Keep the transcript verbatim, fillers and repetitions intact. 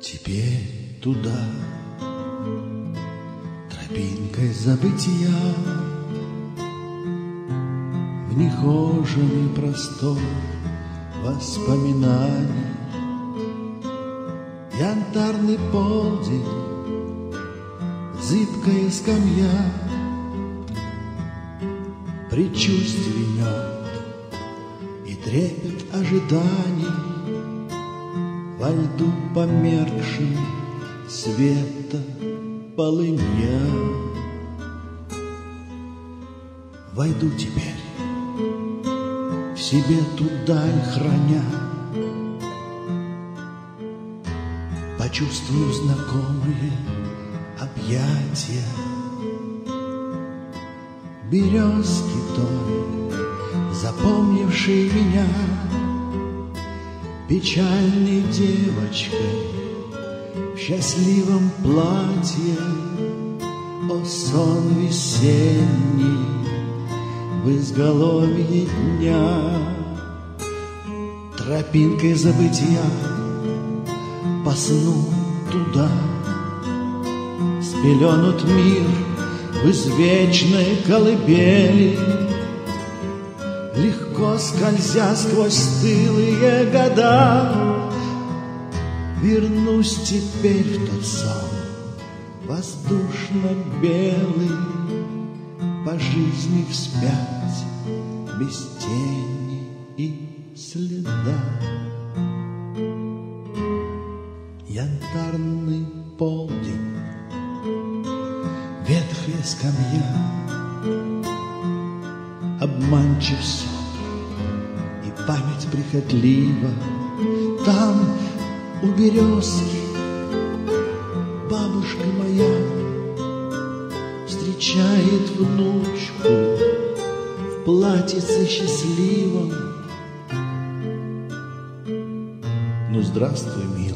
Теперь туда, тропинкой забытия, в нехоженный простор воспоминаний. Янтарный полдень, зыбкая скамья, предчувствий мед и трепет ожиданий. Во льду померкшим света полынья. Войду теперь в себе ту даль храня, почувствую знакомые объятия. Березки той, запомнившей меня печальной девочкой в счастливом платье. О, сон весенний в изголовье дня, тропинкой забытия по сну туда спеленут мир в извечной колыбели. Легко скользя сквозь стылые года, вернусь теперь в тот сон воздушно-белый, по жизни вспять без тени и следа. Янтарный полдень, ветхая скамья, обманчив сон и память прихотлива. Там у березки бабушка моя встречает внучку в платьице счастливом. Ну, здравствуй, милая.